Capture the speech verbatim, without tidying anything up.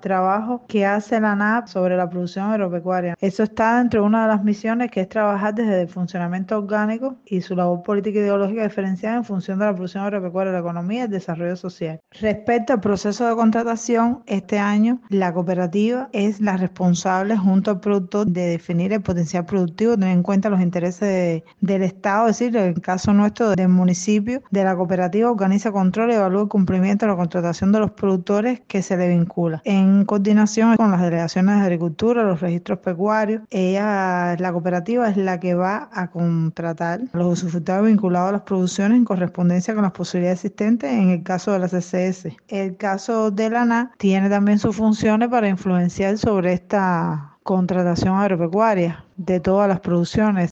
trabajo que hace la N A P sobre la producción agropecuaria. Eso está dentro de una de las misiones, que es trabajar desde el funcionamiento orgánico y su labor política e ideológica diferenciada en función de la producción agropecuaria, la economía y el desarrollo social. Respecto al proceso de contratación, este año la cooperativa es la responsable junto al productor de definir el potencial productivo, tener en cuenta los intereses de- del Estado, es decir, en el caso nuestro del municipio, de la cooperativa organiza, controla y evalúa el cumplimiento de la contratación de los productores que se le vincula. En coordinación con las delegaciones de agricultura, los registros pecuarios, ella, la cooperativa es la que va a contratar a los usufructuarios vinculados a las producciones en correspondencia con las posibilidades existentes en el caso de la C C S. El caso de la N A tiene también sus funciones para influenciar sobre esta contratación agropecuaria de todas las producciones.